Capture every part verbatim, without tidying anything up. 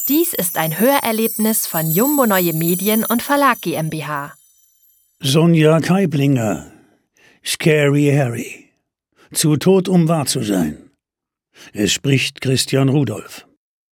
Dies ist ein Hörerlebnis von Jumbo Neue Medien und Verlag GmbH. Sonja Kaiblinger, Scary Harry. Zu tot, um wahr zu sein. Es spricht Christian Rudolph.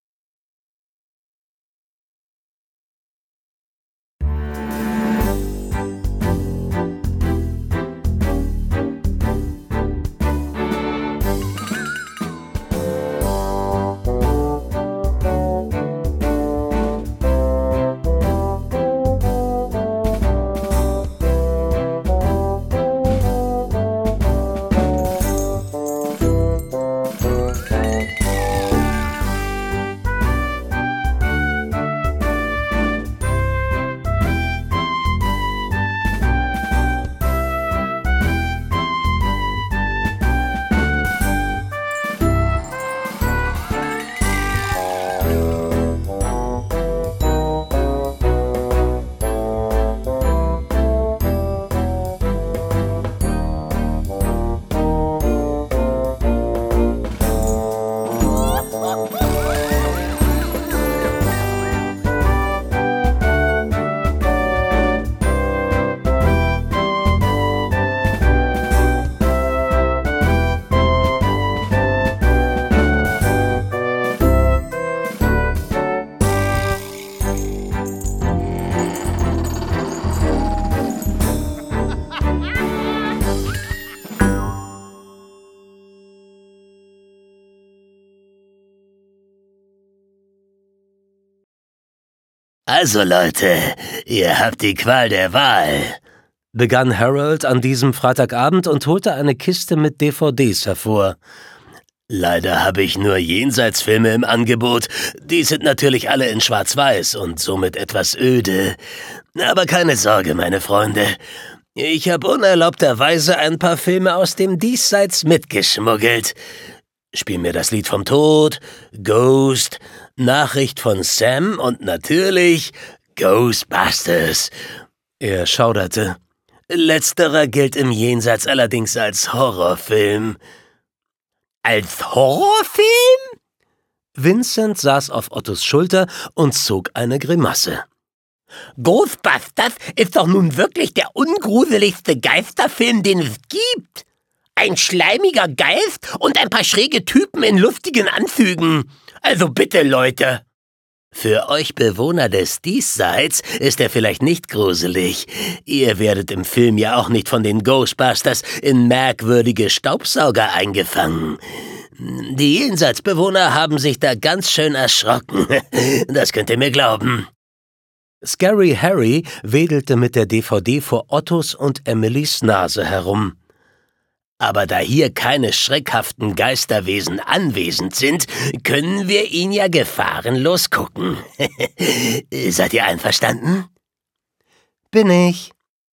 Also Leute, ihr habt die Qual der Wahl, begann Harold an diesem Freitagabend und holte eine Kiste mit D V Ds hervor. Leider habe ich nur Jenseitsfilme im Angebot. Die sind natürlich alle in Schwarz-Weiß und somit etwas öde. Aber keine Sorge, meine Freunde. Ich habe unerlaubterweise ein paar Filme aus dem Diesseits mitgeschmuggelt. Spiel mir das Lied vom Tod, Ghost, Nachricht von Sam und natürlich Ghostbusters. Er schauderte. Letzterer gilt im Jenseits allerdings als Horrorfilm. Als Horrorfilm? Vincent saß auf Ottos Schulter und zog eine Grimasse. Ghostbusters ist doch nun wirklich der ungruseligste Geisterfilm, den es gibt. Ein schleimiger Geist und ein paar schräge Typen in lustigen Anzügen. Also bitte, Leute. Für euch Bewohner des Diesseits ist er vielleicht nicht gruselig. Ihr werdet im Film ja auch nicht von den Ghostbusters in merkwürdige Staubsauger eingefangen. Die Jenseitsbewohner haben sich da ganz schön erschrocken. Das könnt ihr mir glauben. Scary Harry wedelte mit der D V D vor Ottos und Emilys Nase herum. Aber da hier keine schreckhaften Geisterwesen anwesend sind, können wir ihn ja gefahrenlos gucken. Seid ihr einverstanden? Bin ich.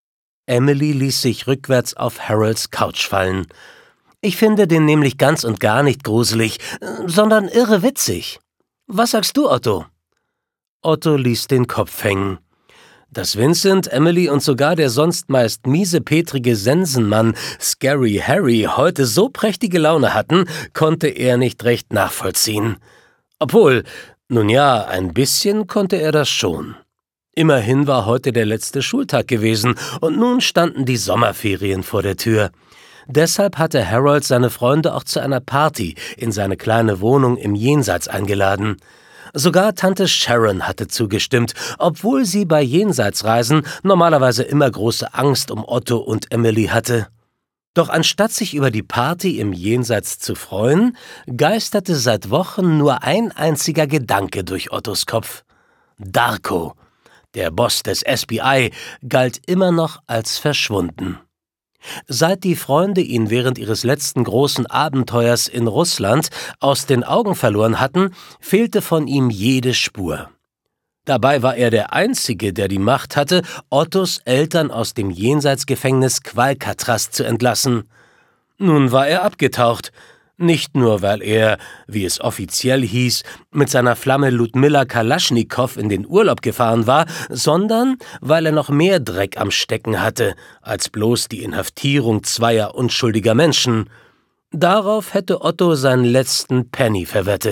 Emily ließ sich rückwärts auf Harolds Couch fallen. Ich finde den nämlich ganz und gar nicht gruselig, sondern irre witzig. Was sagst du, Otto? Otto ließ den Kopf hängen. Dass Vincent, Emily und sogar der sonst meist miesepetrige Sensenmann Scary Harry heute so prächtige Laune hatten, konnte er nicht recht nachvollziehen. Obwohl, nun ja, ein bisschen konnte er das schon. Immerhin war heute der letzte Schultag gewesen und nun standen die Sommerferien vor der Tür. Deshalb hatte Harold seine Freunde auch zu einer Party in seine kleine Wohnung im Jenseits eingeladen. Sogar Tante Sharon hatte zugestimmt, obwohl sie bei Jenseitsreisen normalerweise immer große Angst um Otto und Emily hatte. Doch anstatt sich über die Party im Jenseits zu freuen, geisterte seit Wochen nur ein einziger Gedanke durch Ottos Kopf. Darko, der Boss des S B I, galt immer noch als verschwunden. Seit die Freunde ihn während ihres letzten großen Abenteuers in Russland aus den Augen verloren hatten, fehlte von ihm jede Spur. Dabei war er der Einzige, der die Macht hatte, Ottos Eltern aus dem Jenseitsgefängnis Qualcatraz zu entlassen. Nun war er abgetaucht. Nicht nur, weil er, wie es offiziell hieß, mit seiner Flamme Ludmilla Kalaschnikow in den Urlaub gefahren war, sondern weil er noch mehr Dreck am Stecken hatte, als bloß die Inhaftierung zweier unschuldiger Menschen. Darauf hätte Otto seinen letzten Penny verwettet.